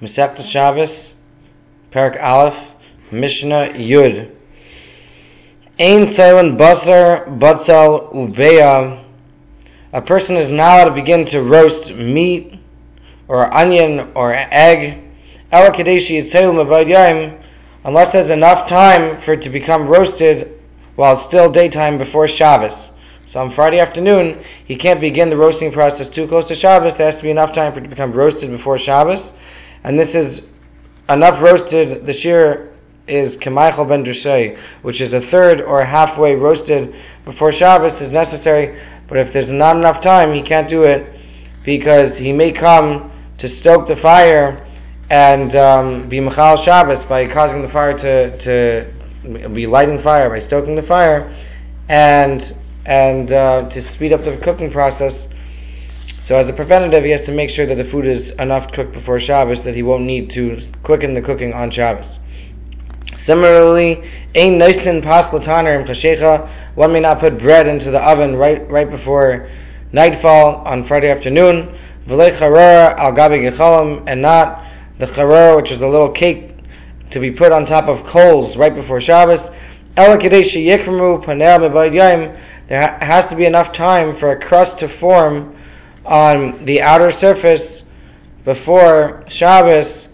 Masechtas Shabbos, Parak Aleph, Mishnah Yud. Ein Tzolen Basar, Batzal, Ubeya. A person is not allowed to begin to roast meat, or onion, or egg, Ela Kadeshi Yitzayil Mabad Yaim, unless there's enough time for it to become roasted while it's still daytime before Shabbos. So on Friday afternoon, he can't begin the roasting process too close to Shabbos. There has to be enough time for it to become roasted before Shabbos. And this is enough roasted. The shear is Kemaichel ben Drushay, which is a third or halfway roasted before Shabbos is necessary. But if there's not enough time, he can't do it because he may come to stoke the fire and be Mechal Shabbos by causing the fire to be lighting fire, by stoking the fire, and to speed up the cooking process. So as a preventative, he has to make sure that the food is enough cooked before Shabbos that he won't need to quicken the cooking on Shabbos. Similarly, ein noisten pas lataner im chashecha. One may not put bread into the oven right before nightfall on Friday afternoon. V'lei charor al gabi gechalim, and not the charor, which is a little cake to be put on top of coals right before Shabbos. Ela kedei sheyikmu panel mebayid yom. There has to be enough time for a crust to form on the outer surface before Shabbos.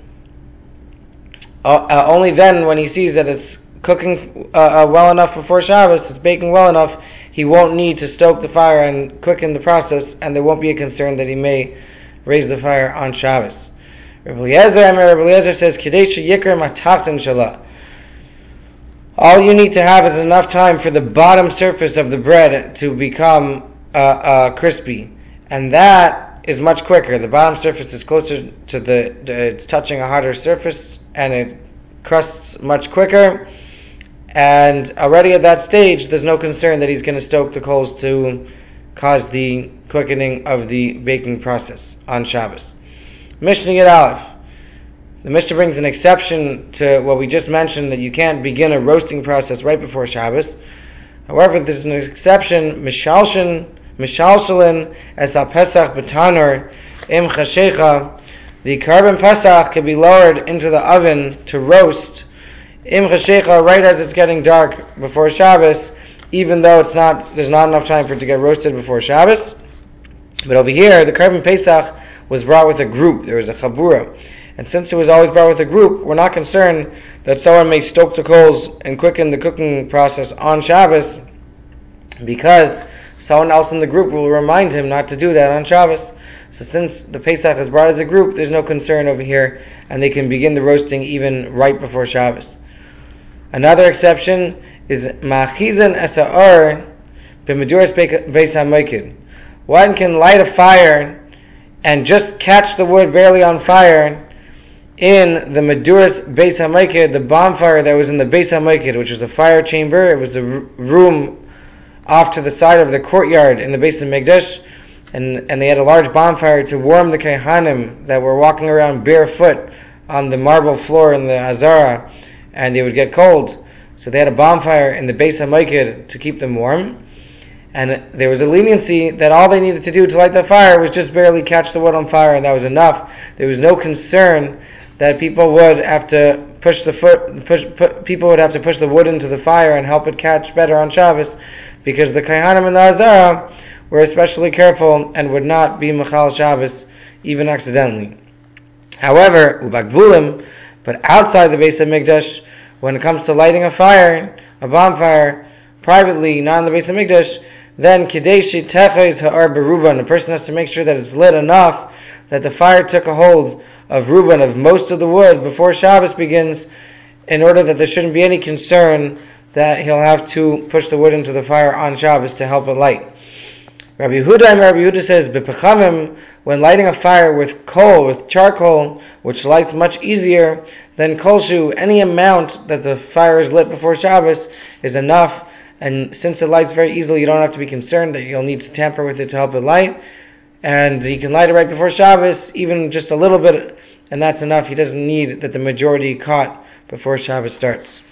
Only then, when he sees that it's cooking well enough before Shabbos, it's baking well enough, he won't need to stoke the fire and quicken the process, and there won't be a concern that he may raise the fire on Shabbos. Rabbi Eliezer says, Kadesha Yikr Matachtan Shalah. All you need to have is enough time for the bottom surface of the bread to become crispy. And that is much quicker. The bottom surface is closer to it's touching a harder surface, and it crusts much quicker. And already at that stage, there's no concern that he's going to stoke the coals to cause the quickening of the baking process on Shabbos. Mishnah Yud Aleph. The Mishnah brings an exception to what we just mentioned, that you can't begin a roasting process right before Shabbos. However, there's an exception, Mishalshalin as al Pesach b'tanur im chashecha. The carbon Pesach can be lowered into the oven to roast im chashecha right as it's getting dark before Shabbos, even though there's not enough time for it to get roasted before Shabbos. But over here, the carbon Pesach was brought with a group. There was a chabura. And since it was always brought with a group, we're not concerned that someone may stoke the coals and quicken the cooking process on Shabbos, because someone else in the group will remind him not to do that on Shabbos. So since the Pesach is brought as a group, there's no concern over here, and they can begin the roasting even right before Shabbos. Another exception is ma'achizan esa'ar b'meduras beis hamoikid. One can light a fire and just catch the wood barely on fire in the Meduras Beis HaMoiked, the bonfire that was in the Beis HaMoiked, which was a fire chamber. It was a room off to the side of the courtyard in the Beis HaMikdash, and they had a large bonfire to warm the Kohanim that were walking around barefoot on the marble floor in the Azara, and they would get cold. So they had a bonfire in the Beis HaMoiked to keep them warm. And there was a leniency that all they needed to do to light the fire was just barely catch the wood on fire, and that was enough. There was no concern that people would have to push the wood into the fire and help it catch better on Shabbos, because the Kohanim in the Azara were especially careful and would not be Mechal Shabbos even accidentally. However, Ubagvulim, but outside the Beis HaMikdash, when it comes to lighting a fire, a bonfire, privately, not in the Beis HaMikdash, then Kadeshi Techez Ha'ar Beruban, a person has to make sure that it's lit enough that the fire took a hold of Ruban, of most of the wood, before Shabbos begins, in order that there shouldn't be any concern that he'll have to push the wood into the fire on Shabbos to help it light. Rabbi Yehuda says, B'pechamim, when lighting a fire with coal, with charcoal, which lights much easier than kolshu, any amount that the fire is lit before Shabbos is enough, and since it lights very easily, you don't have to be concerned that you'll need to tamper with it to help it light, and you can light it right before Shabbos, even just a little bit, and that's enough. He doesn't need that the majority caught before Shabbos starts.